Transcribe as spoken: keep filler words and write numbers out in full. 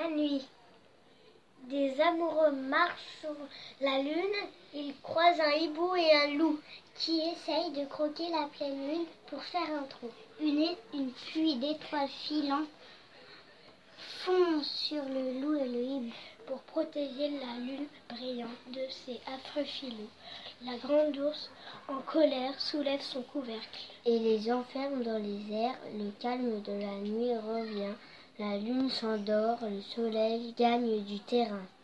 nuit. Des amoureux marchent sur la lune, ils croisent un hibou et un loup qui essayent de croquer la pleine lune pour faire un trou. Une, une pluie d'étoiles filantes fond sur le loup et le hibou pour protéger la lune brillante de ces affreux filous. La grande ours, en colère, soulève son couvercle et les enferme dans les airs. Le calme de la nuit revient, la lune s'endort, le soleil gagne du terrain.